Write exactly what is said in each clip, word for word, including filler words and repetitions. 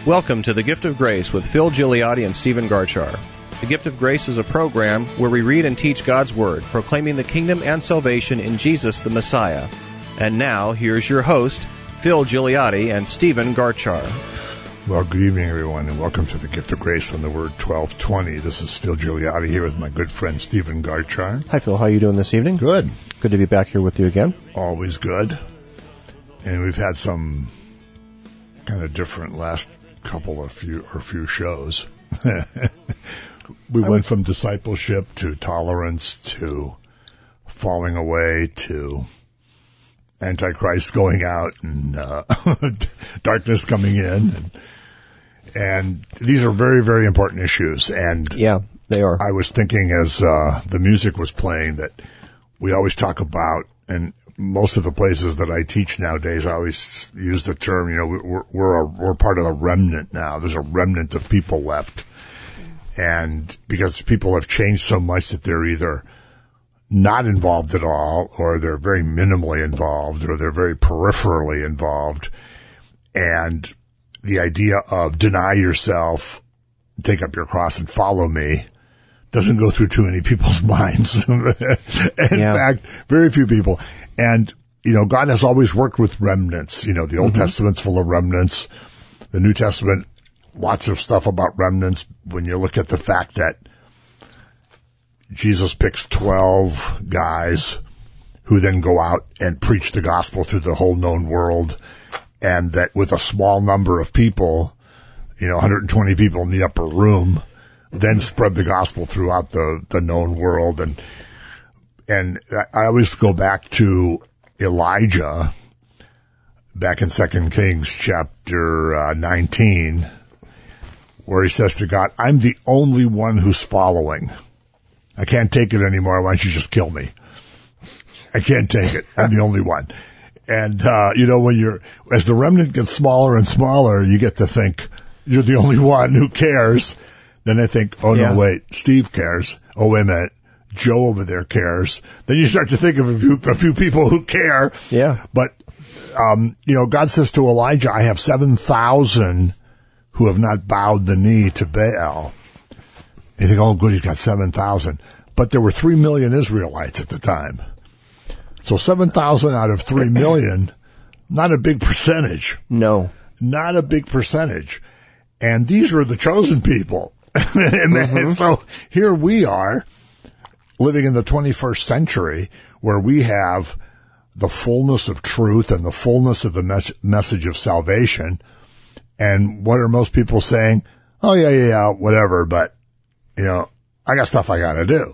Welcome to The Gift of Grace with Phil Gigliotti and Stephen Garchar. The Gift of Grace is a program where we read and teach God's Word, proclaiming the kingdom and salvation in Jesus the Messiah. And now, here's your host, Phil Gigliotti and Stephen Garchar. Well, good evening, everyone, and welcome to The Gift of Grace on the Word twelve twenty. This is Phil Gigliotti here with my good friend Stephen Garchar. Hi, Phil. How are you doing this evening? Good. Good to be back here with you again. Always good. And we've had some kind of different last couple of few or few shows. We went from discipleship to tolerance to falling away to Antichrist going out and uh, darkness coming in. And, and these are very, very important issues. And yeah, they are. I was thinking as uh, the music was playing that we always talk about, and most of the places that I teach nowadays, I always use the term, you know, we're, we're, a, we're part of the remnant now. There's a remnant of people left. And because people have changed so much that they're either not involved at all, or they're very minimally involved, or they're very peripherally involved. And the idea of deny yourself, take up your cross and follow me doesn't go through too many people's minds. In yeah. fact, very few people. And, you know, God has always worked with remnants. You know, the Old mm-hmm. Testament's full of remnants. The New Testament, lots of stuff about remnants. When you look at the fact that Jesus picks twelve guys who then go out and preach the gospel to the whole known world, and that with a small number of people, you know, one hundred twenty people in the upper room, then spread the gospel throughout the, the known world. And, and I always go back to Elijah back in Second Kings chapter uh, nineteen, where he says to God, I'm the only one who's following. I can't take it anymore. Why don't you just kill me? I can't take it. I'm the only one. And, uh, you know, when you're, as the remnant gets smaller and smaller, you get to think you're the only one who cares. Then I think, oh, yeah. no, wait, Steve cares. Oh, wait a minute, Joe over there cares. Then you start to think of a few, a few people who care. Yeah. But, um, you know, God says to Elijah, I have seven thousand who have not bowed the knee to Baal. You think, oh, good, he's got seven thousand. But there were three million Israelites at the time. So seven thousand out of three million, not a big percentage. No. Not a big percentage. And these are the chosen people. Mm-hmm. So here we are living in the twenty-first century where we have the fullness of truth and the fullness of the mes- message of salvation. And what are most people saying? Oh, yeah, yeah, yeah, whatever, but, you know, I got stuff I got to do.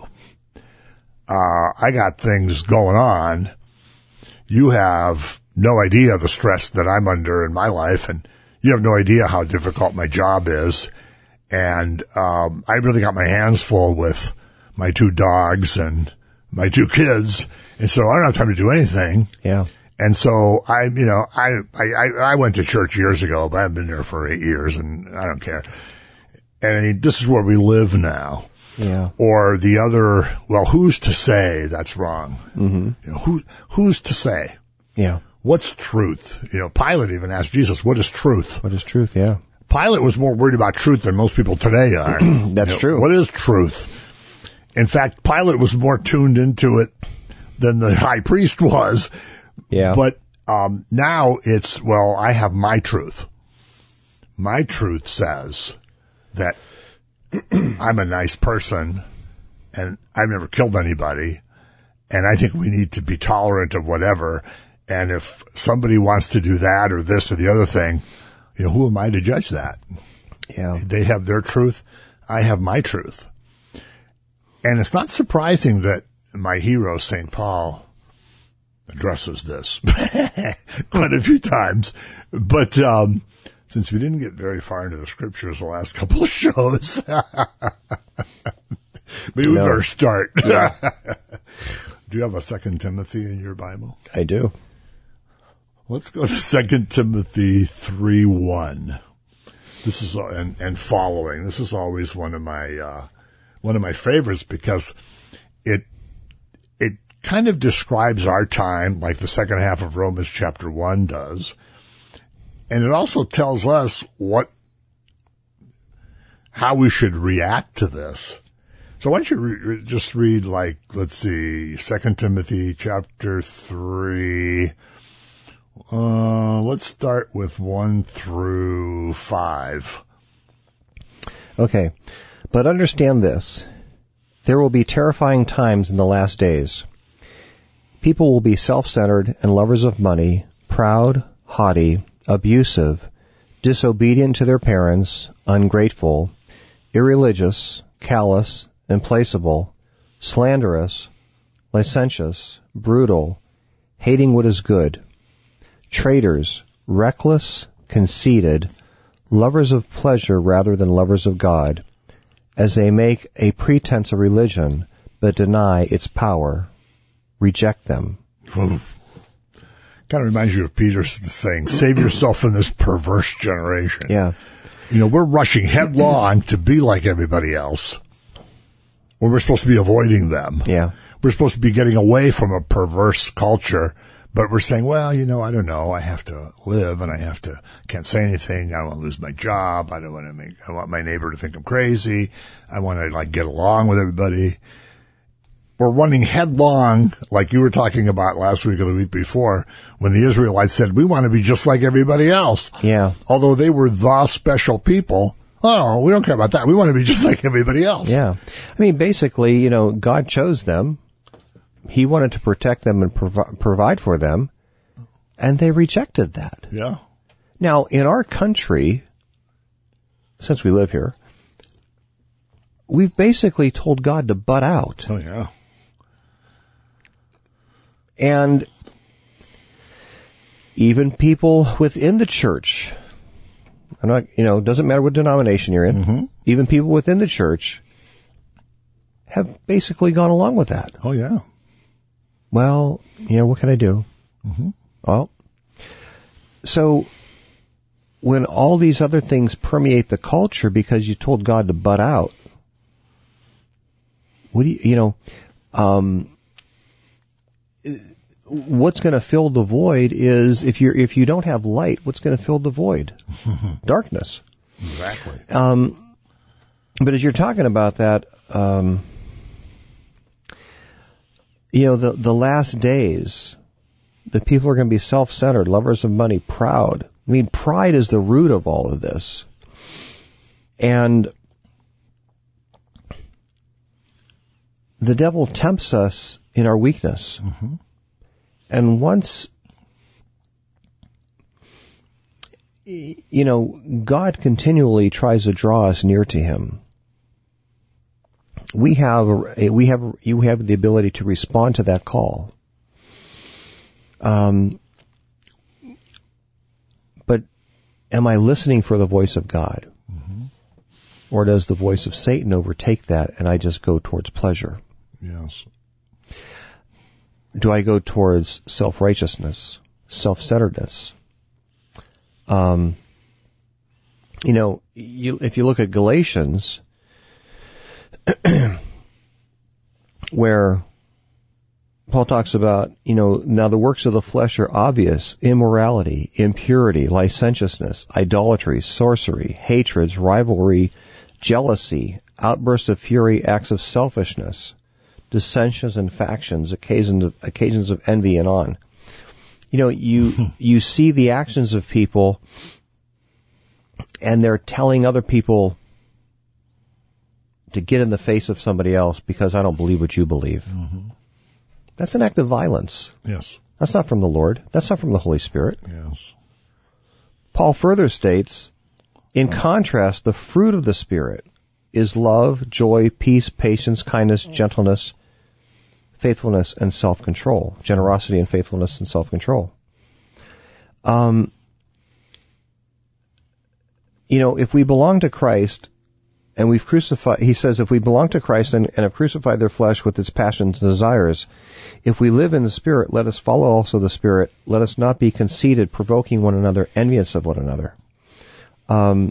Uh, I got things going on. You have no idea the stress that I'm under in my life, and you have no idea how difficult my job is. And um I really got my hands full with my two dogs and my two kids, and so I don't have time to do anything. Yeah. And so I, you know, I, I, I went to church years ago, but I've been there for eight years and I don't care. And I mean, this is where we live now. Yeah. Or the other, well, who's to say that's wrong? Mm-hmm. You know, who, who's to say? Yeah. What's truth? You know, Pilate even asked Jesus, what is truth? What is truth? Yeah. Pilate was more worried about truth than most people today are. That's you know, true. What is truth? In fact, Pilate was more tuned into it than the high priest was. Yeah. But um now it's, well, I have my truth. My truth says that I'm a nice person and I've never killed anybody, and I think we need to be tolerant of whatever. And if somebody wants to do that or this or the other thing, you know, who am I to judge that? Yeah. They have their truth. I have my truth. And it's not surprising that my hero, Saint Paul, addresses this quite a few times. But um since we didn't get very far into the scriptures the last couple of shows, maybe we no. better start. Yeah. Do you have a Second Timothy in your Bible? I do. Let's go to Second Timothy three one. This is and, and following. This is always one of my uh, one of my favorites because it it kind of describes our time like the second half of Romans chapter one does, and it also tells us what how we should react to this. So why don't you re- just read, like, let's see, Second Timothy chapter three. Uh, let's start with one through five. Okay. But understand this. There will be terrifying times in the last days. People will be self-centered and lovers of money, proud, haughty, abusive, disobedient to their parents, ungrateful, irreligious, callous, implacable, slanderous, licentious, brutal, hating what is good, traitors, reckless, conceited, lovers of pleasure rather than lovers of God, as they make a pretense of religion, but deny its power. Reject them. Kind of reminds you of Peter's saying, save yourself from this perverse generation. Yeah. You know, we're rushing headlong to be like everybody else, when we're supposed to be avoiding them. Yeah. We're supposed to be getting away from a perverse culture, but we're saying, well, you know, I don't know. I have to live and I have to, can't say anything. I don't want to lose my job. I don't want to make, I want my neighbor to think I'm crazy. I want to, like, get along with everybody. We're running headlong, like you were talking about last week or the week before, when the Israelites said, we want to be just like everybody else. Yeah. Although they were the special people. Oh, we don't care about that. We want to be just like everybody else. Yeah. I mean, basically, you know, God chose them. He wanted to protect them and prov- provide for them, and they rejected that. Yeah. Now, in our country, since we live here, we've basically told God to butt out. Oh, yeah. And even people within the church, I'm not, you know, doesn't matter what denomination you're in, Mm-hmm. even people within the church have basically gone along with that. Oh, yeah. Well, you know, what can I do? Mm-hmm. Well, so when all these other things permeate the culture because you told God to butt out, what do you, you know, um, what's going to fill the void is if you're, if you don't have light, what's going to fill the void? Darkness. Exactly. Um, but as you're talking about that, um, you know, the, the last days, the people are going to be self-centered, lovers of money, proud. I mean, pride is the root of all of this. And the devil tempts us in our weakness. Mm-hmm. And once, you know, God continually tries to draw us near to Him. We have, we have, you have the ability to respond to that call. Um, but am I listening for the voice of God? Mm-hmm. Or does the voice of Satan overtake that and I just go towards pleasure? Yes. Do I go towards self-righteousness, self-centeredness? Um, you know, you, if you look at Galatians, where Paul talks about, you know, now the works of the flesh are obvious: immorality, impurity, licentiousness, idolatry, sorcery, hatreds, rivalry, jealousy, outbursts of fury, acts of selfishness, dissensions and factions, occasions of, occasions of envy, and on. You know, you you see the actions of people, and they're telling other people to get in the face of somebody else because I don't believe what you believe. Mm-hmm. That's an act of violence. Yes. That's not from the Lord. That's not from the Holy Spirit. Yes. Paul further states, in contrast, the fruit of the Spirit is love, joy, peace, patience, kindness, gentleness, faithfulness, and self-control. Generosity and faithfulness and self-control. Um, you know, if we belong to Christ and we've crucified, he says, if we belong to Christ and, and have crucified their flesh with its passions and desires, if we live in the Spirit, let us follow also the Spirit. Let us not be conceited, provoking one another, envious of one another. Um,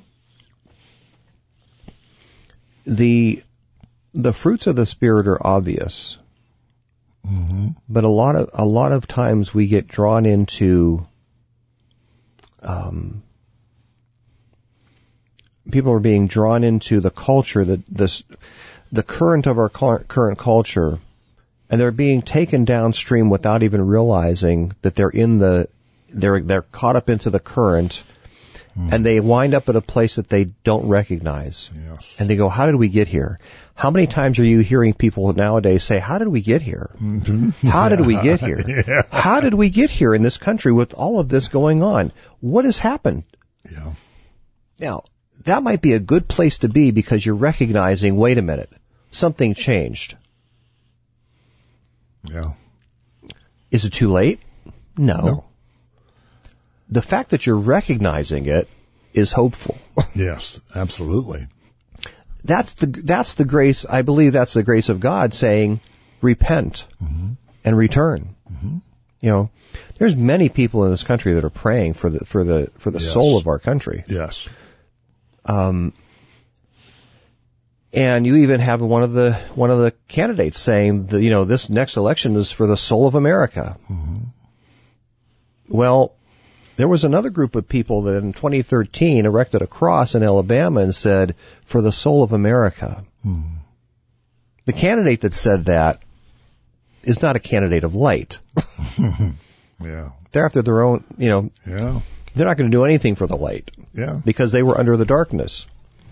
the the fruits of the Spirit are obvious, mm-hmm. but a lot of a lot of times we get drawn into um, people are being drawn into the culture, that this, the current of our current culture, and they're being taken downstream without even realizing that they're in the, they're they're caught up into the current, mm. and they wind up at a place that they don't recognize. Yes. And they go, how did we get here? How many times are you hearing people nowadays say, how did we get here? Mm-hmm. How did we get here? Yeah. How did we get here in this country with all of this going on? What has happened? Yeah. Now, that might be a good place to be because you're recognizing, wait a minute, something changed. Yeah. Is it too late? No. No. The fact that you're recognizing it is hopeful. Yes, absolutely. That's the that's the grace. I believe that's the grace of God saying, repent mm-hmm. and return. Mm-hmm. You know, there's many people in this country that are praying for the for the for the yes. soul of our country. Yes. Um. And you even have one of the one of the candidates saying that, you know, this next election is for the soul of America. Mm-hmm. Well, there was another group of people that in twenty thirteen erected a cross in Alabama and said, for the soul of America. Mm-hmm. The candidate that said that is not a candidate of light. Yeah. They're after their own, you know, yeah. They're not going to do anything for the light. Yeah. Because they were under the darkness.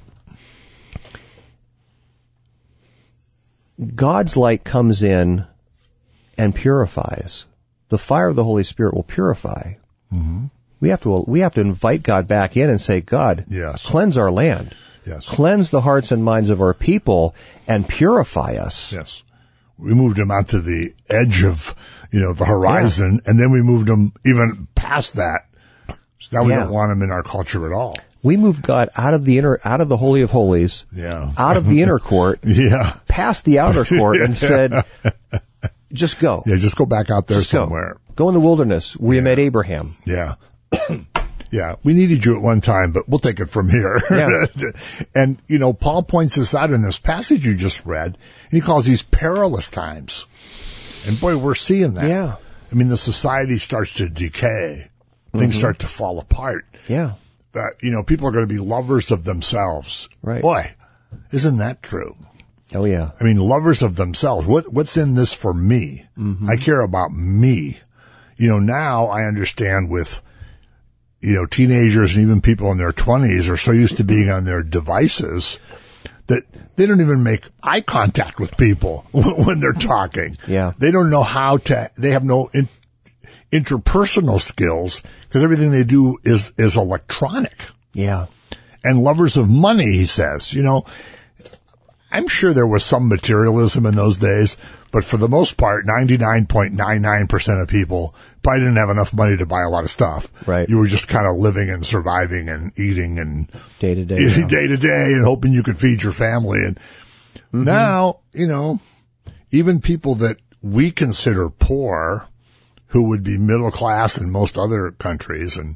God's light comes in and purifies. The fire of the Holy Spirit will purify. Mm-hmm. We have to we have to invite God back in and say, God, yes. cleanse our land. Yes. Cleanse the hearts and minds of our people and purify us. Yes. We moved them out to the edge of, you know, the horizon, yeah. and then we moved them even past that. So now we yeah. don't want them in our culture at all. We moved God out of the inner, out of the Holy of Holies, yeah. out of the inner court, yeah. past the outer court, and said, just go. Yeah, just go back out there just somewhere. Go. go in the wilderness where yeah. you met Abraham. Yeah. Yeah, we needed you at one time, but we'll take it from here. Yeah. And, you know, Paul points this out in this passage you just read, and he calls these perilous times. And boy, we're seeing that. Yeah. I mean, the society starts to decay. Things mm-hmm. start to fall apart. Yeah. Uh, you know, people are going to be lovers of themselves. Right. Boy, isn't that true? Oh, yeah. I mean, lovers of themselves. What, what's in this for me? Mm-hmm. I care about me. You know, now I understand with, you know, teenagers and even people in their twenties are so used to being on their devices that they don't even make eye contact with people when they're talking. Yeah. They don't know how to, they have no in, interpersonal skills because everything they do is, is electronic. Yeah. And lovers of money, he says, you know, I'm sure there was some materialism in those days, but for the most part, ninety-nine point nine nine percent of people probably didn't have enough money to buy a lot of stuff. Right. You were just kind of living and surviving and eating and day to day, yeah. day to day and hoping you could feed your family. And mm-hmm. now, you know, even people that we consider poor, who would be middle class in most other countries, and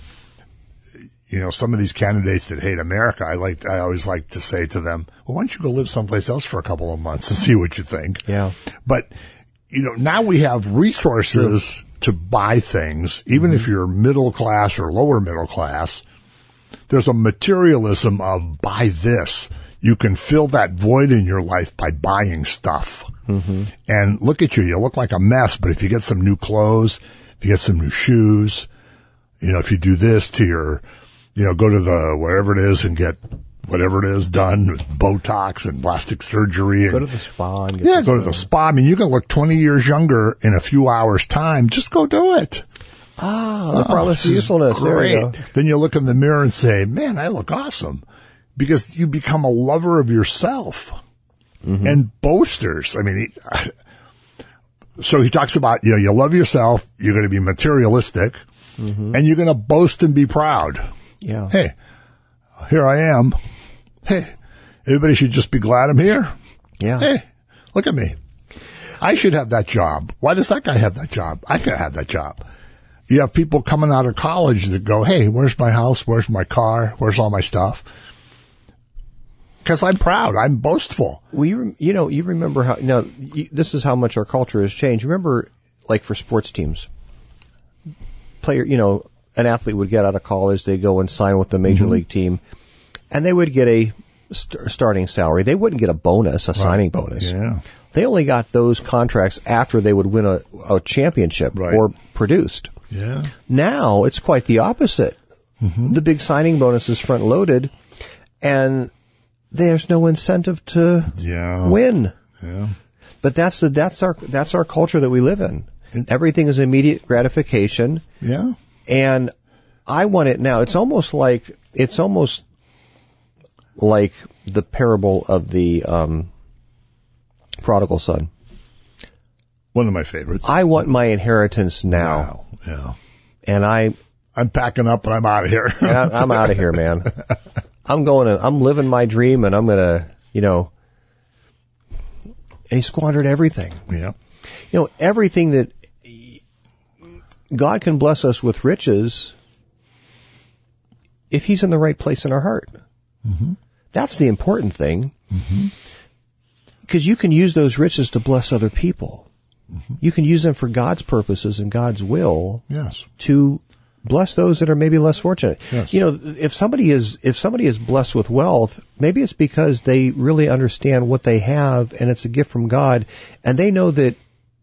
you know, some of these candidates that hate America, I like, I always like to say to them, well, why don't you go live someplace else for a couple of months and see what you think? Yeah. But, you know, now we have resources sure. to buy things, even mm-hmm. if you're middle class or lower middle class. There's a materialism of buy this. You can fill that void in your life by buying stuff. Mm-hmm. And look at you. You look like a mess, but if you get some new clothes, if you get some new shoes, you know, if you do this to your, you know, go to the wherever it is and get whatever it is done with Botox and plastic surgery. And, go to the spa. And get yeah, go to the spa. I mean, you can look twenty years younger in a few hours' time. Just go do it. Ah, the promise of usefulness. Great. There you go. Then you look in the mirror and say, man, I look awesome. Because you become a lover of yourself. Mm-hmm. And boasters. I mean, he, so he talks about, you know, you love yourself, you're going to be materialistic, mm-hmm. and you're going to boast and be proud. Yeah. Hey, here I am. Hey, everybody should just be glad I'm here. Yeah. Hey, look at me. I should have that job. Why does that guy have that job? I could have that job. You have people coming out of college that go, hey, where's my house? Where's my car? Where's all my stuff? Because I'm proud. I'm boastful. Well, you, you know, you remember how, now, you, this is how much our culture has changed. Remember, like for sports teams, player, you know, an athlete would get out of college, they go and sign with the major mm-hmm. league team, and they would get a st- starting salary. They wouldn't get a bonus, a right. signing bonus. Yeah. They only got those contracts after they would win a, a championship right. or produced. Yeah. Now it's quite the opposite. Mm-hmm. The big signing bonus is front loaded, and there's no incentive to yeah. win. Yeah. But that's the that's our that's our culture that we live in. Everything is immediate gratification. Yeah. And I want it now. It's almost like it's almost like the parable of the um, prodigal son. One of my favorites. I want my inheritance now. Wow. Yeah. And I I'm packing up and I'm out of here. and I, I'm out of here, man. I'm going and I'm living my dream, and I'm gonna, you know. And he squandered everything. Yeah. You know, everything that God can bless us with riches if he's in the right place in our heart. Mm-hmm. That's the important thing. Mm-hmm. Because you can use those riches to bless other people. Mm-hmm. You can use them for God's purposes and God's will. Yes. To bless those that are maybe less fortunate. Yes. You know, if somebody is if somebody is blessed with wealth, maybe it's because they really understand what they have, and it's a gift from God, and they know that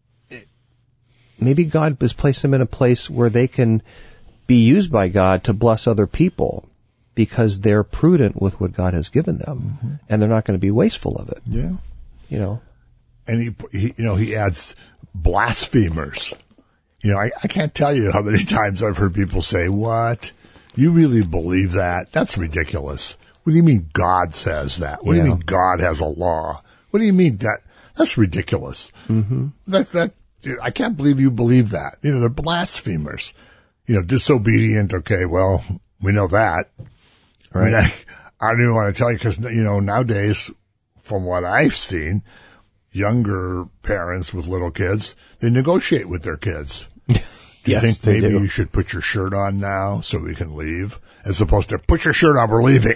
maybe God has placed them in a place where they can be used by God to bless other people because they're prudent with what God has given them, mm-hmm. and they're not going to be wasteful of it. Yeah. You know. And he, he you know, he adds blasphemers. You know, I, I can't tell you how many times I've heard people say, what? You really believe that? That's ridiculous. What do you mean God says that? What yeah. do you mean God has a law? What do you mean that? That's ridiculous. Mm-hmm. That, that, I can't believe you believe that. You know, they're blasphemers. You know, disobedient. Okay, well, we know that. Right. I mean, I, I don't even want to tell you because, you know, nowadays, from what I've seen, younger parents with little kids, they negotiate with their kids. Do you yes, think maybe do. you should put your shirt on now so we can leave? As opposed to, put your shirt on, we're leaving.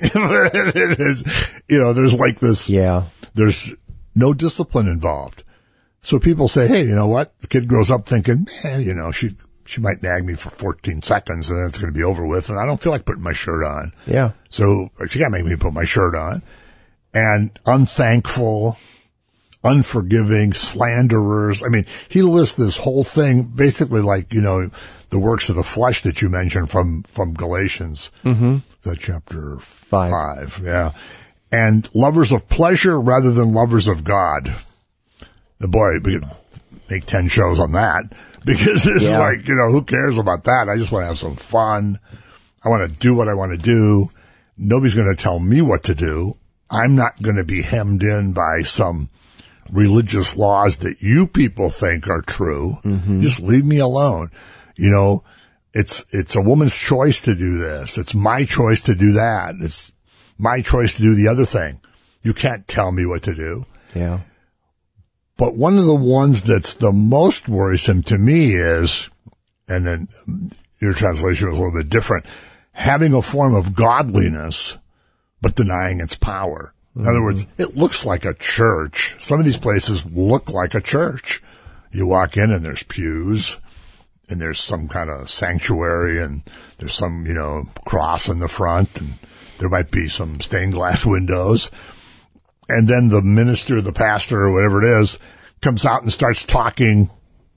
You know, there's like this, yeah. there's no discipline involved. So people say, hey, you know what? The kid grows up thinking, man, you know, she she might nag me for fourteen seconds and then it's going to be over with, and I don't feel like putting my shirt on. Yeah. So she can't make me put my shirt on. And unthankful, unforgiving, slanderers. I mean, he lists this whole thing basically like, you know, the works of the flesh that you mentioned from, from Galatians, mm-hmm. the chapter five. five. Yeah. And lovers of pleasure rather than lovers of God. The boy, we could make ten shows on that because it's yeah. like, you know, who cares about that? I just want to have some fun. I want to do what I want to do. Nobody's going to tell me what to do. I'm not going to be hemmed in by some religious laws that you people think are true. Mm-hmm. Just leave me alone. You know, it's, it's a woman's choice to do this. It's my choice to do that. It's my choice to do the other thing. You can't tell me what to do. Yeah. But one of the ones that's the most worrisome to me is, and then your translation was a little bit different, having a form of godliness, but denying its power. In mm-hmm. other words, it looks like a church. Some of these places look like a church. You walk in and there's pews, and there's some kind of sanctuary, and there's some, you know, cross in the front, and there might be some stained glass windows. And then the minister, the pastor, or whatever it is, comes out and starts talking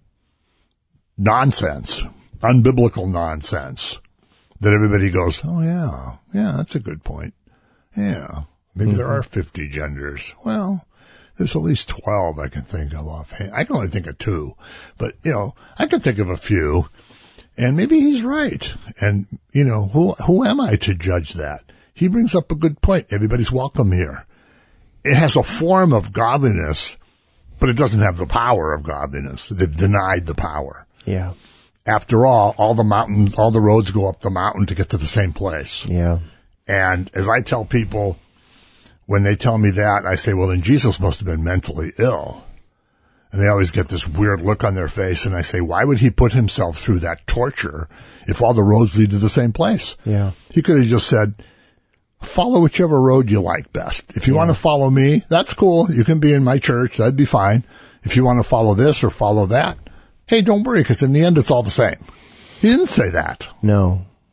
nonsense, unbiblical nonsense, that everybody goes, oh, yeah, yeah, that's a good point. Yeah, maybe mm-hmm. there are fifty genders. Well, there's at least twelve I can think of offhand. I can only think of two, but, you know, I can think of a few, and maybe he's right. And, you know, who who am I to judge that? He brings up a good point. Everybody's welcome here. It has a form of godliness, but it doesn't have the power of godliness. They've denied the power. Yeah. After all, all the mountains, all the roads go up the mountain to get to the same place. Yeah. And as I tell people, when they tell me that, I say, well, then Jesus must have been mentally ill. And they always get this weird look on their face, and I say, why would he put himself through that torture if all the roads lead to the same place? Yeah. He could have just said, follow whichever road you like best. If you yeah. want to follow me, that's cool. You can be in my church. That'd be fine. If you want to follow this or follow that, hey, don't worry, because in the end, it's all the same. He didn't say that. No.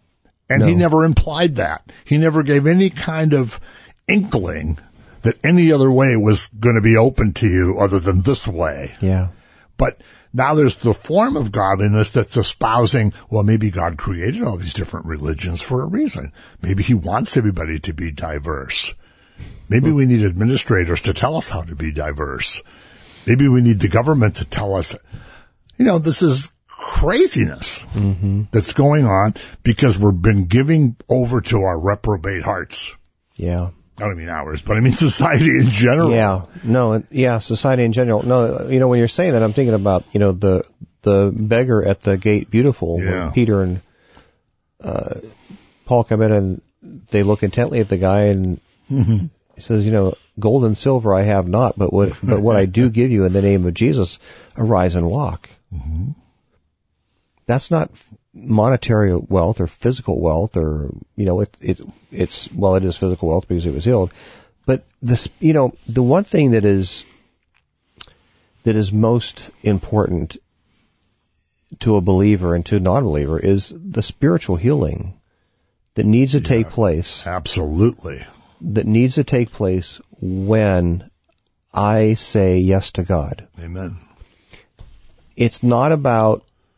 And No. he never implied that. He never gave any kind of inkling that any other way was going to be open to you other than this way. Yeah. But now there's the form of godliness that's espousing, well, maybe God created all these different religions for a reason. Maybe he wants everybody to be diverse. Maybe we need administrators to tell us how to be diverse. Maybe we need the government to tell us, you know, this is craziness Mm-hmm. that's going on because we've been giving over to our reprobate hearts. Yeah. I don't mean ours, but I mean society in general. Yeah. No, yeah, society in general. No, you know, when you're saying that, I'm thinking about, you know, the the beggar at the gate beautiful, Yeah. where Peter and uh, Paul come in and they look intently at the guy and Mm-hmm. he says, you know, gold and silver I have not, but what but what I do give you in the name of Jesus, arise and walk. Mm-hmm. That's not monetary wealth or physical wealth, or, you know, it, it, it's, well, it is physical wealth because it was healed. But this, you know, the one thing that is, that is most important to a believer and to a non-believer is the spiritual healing that needs to Yeah. take place, Absolutely. that needs to take place when I say yes to God. Amen. It's not about,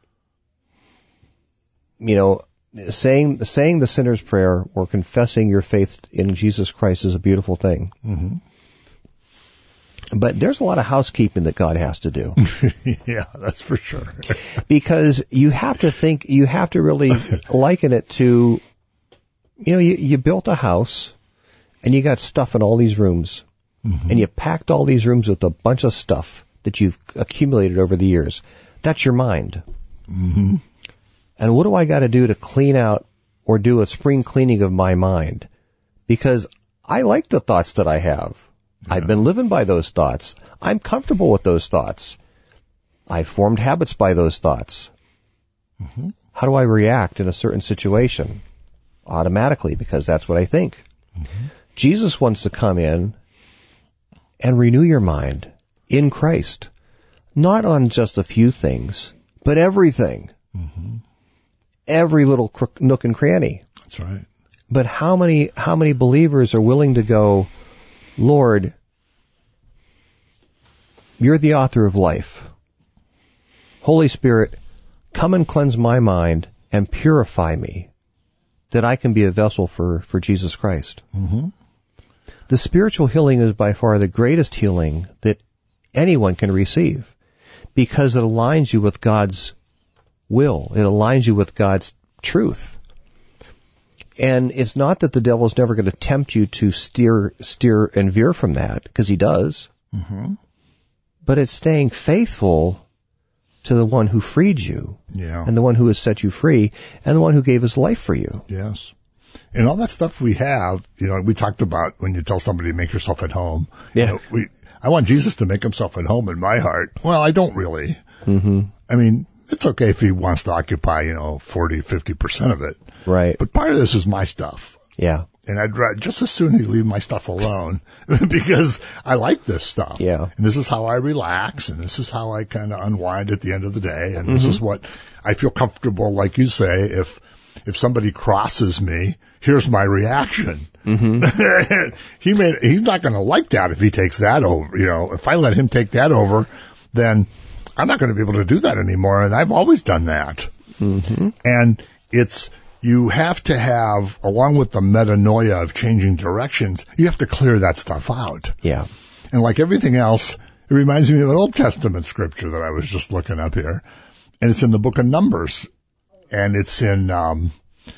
you know, saying saying the sinner's prayer or confessing your faith in Jesus Christ is a beautiful thing. Mm-hmm. But there's a lot of housekeeping that God has to do. Yeah, that's for sure. Because you have to think, you have to really liken it to, you know, you, you built a house and you got stuff in all these rooms. Mm-hmm. And you packed all these rooms with a bunch of stuff that you've accumulated over the years. That's your mind. Mm-hmm. And what do I got to do to clean out or do a spring cleaning of my mind? Because I like the thoughts that I have. Yeah. I've been living by those thoughts. I'm comfortable with those thoughts. I've formed habits by those thoughts. Mm-hmm. How do I react in a certain situation? Automatically, because that's what I think. Mm-hmm. Jesus wants to come in and renew your mind in Christ. Not on just a few things, but everything. Mm-hmm. Every little crook, nook and cranny. That's right. But how many how many believers are willing to go, Lord, you're the author of life. Holy Spirit, come and cleanse my mind and purify me, that I can be a vessel for, for Jesus Christ. Mm-hmm. The spiritual healing is by far the greatest healing that anyone can receive, because it aligns you with God's will. It aligns you with God's truth. And it's not that the devil's never going to tempt you to steer, steer and veer from that, because he does. Mm-hmm. But it's staying faithful to the one who freed you, Yeah. and the one who has set you free, and the one who gave his life for you. Yes. And all that stuff we have, you know, we talked about when you tell somebody to make yourself at home. Yeah. You know, we, I want Jesus to make himself at home in my heart. Well, I don't really. Mm-hmm. I mean, it's okay if he wants to occupy, you know, forty, fifty percent of it. Right. But part of this is my stuff. Yeah. And I'd rather, just as soon he leave my stuff alone because I like this stuff. Yeah. And this is how I relax, and this is how I kind of unwind at the end of the day. And this Mm-hmm. is what I feel comfortable, like you say, if, if somebody crosses me, here's my reaction. Mm-hmm. he may, he's not going to like that if he takes that over. You know, if I let him take that over, then I'm not going to be able to do that anymore. And I've always done that. Mm-hmm. And it's, you have to have, along with the metanoia of changing directions, you have to clear that stuff out. Yeah. And like everything else, it reminds me of an Old Testament scripture that I was just looking up here. And it's in the book of Numbers. And it's in um,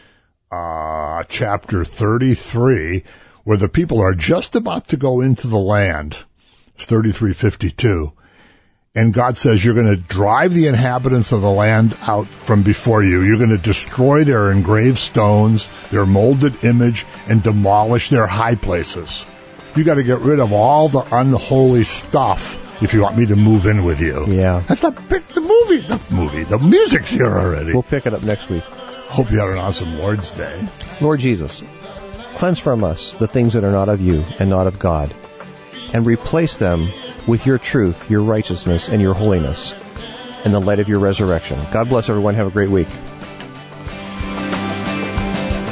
uh, chapter thirty-three, where the people are just about to go into the land. It's thirty-three fifty-two. And God says, you're going to drive the inhabitants of the land out from before you. You're going to destroy their engraved stones, their molded image, and demolish their high places. You got to get rid of all the unholy stuff if you want me to move in with you. Yeah. That's not pick the movie. The movie. The music's here already. We'll pick it up next week. Hope you had an awesome Lord's Day. Lord Jesus, cleanse from us the things that are not of you and not of God, and replace them with your truth, your righteousness, and your holiness in the light of your resurrection. God bless everyone. Have a great week.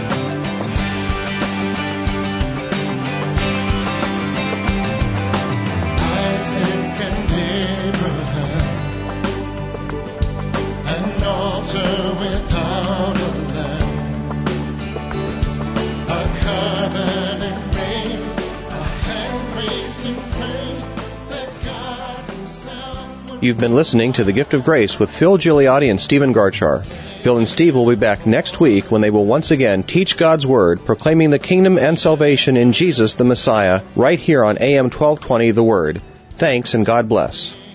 You've been listening to The Gift of Grace with Phil Gigliotti and Stephen Garchar. Phil and Steve will be back next week when they will once again teach God's Word, proclaiming the kingdom and salvation in Jesus the Messiah, right here on A M twelve twenty The Word. Thanks and God bless.